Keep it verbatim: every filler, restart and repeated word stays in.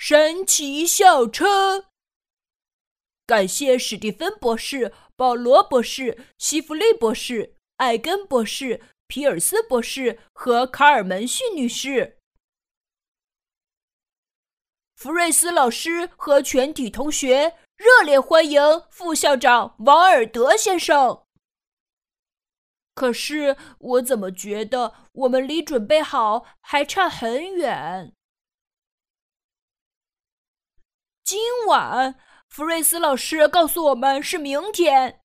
神奇校车。感谢史蒂芬博士、保罗博士、西弗利博士、艾根博士、皮尔斯博士和卡尔门逊女士。福瑞斯老师和全体同学热烈欢迎副校长王尔德先生。可是我怎么觉得我们离准备好还差很远？今晚，福瑞斯老师告诉我们是明天。